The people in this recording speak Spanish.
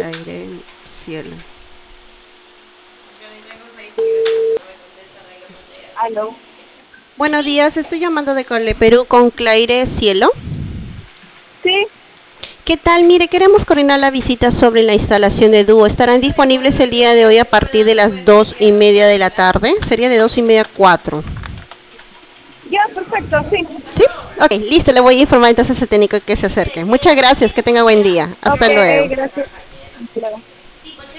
Claire Cielo. Aló. Buenos días, estoy llamando de Cole Perú con Claire Cielo. Sí, ¿Qué tal? Mire, queremos coordinar la visita sobre la instalación de dúo. ¿Estarán disponibles el día de hoy a partir de las 2:30 de la tarde? Sería de 2:30 a 4. ya, perfecto, sí. ¿Sí? Ok, listo, le voy a informar entonces al técnico que se acerque. Muchas gracias, que tenga buen día. Hasta Ok, luego. gracias. Hasta luego.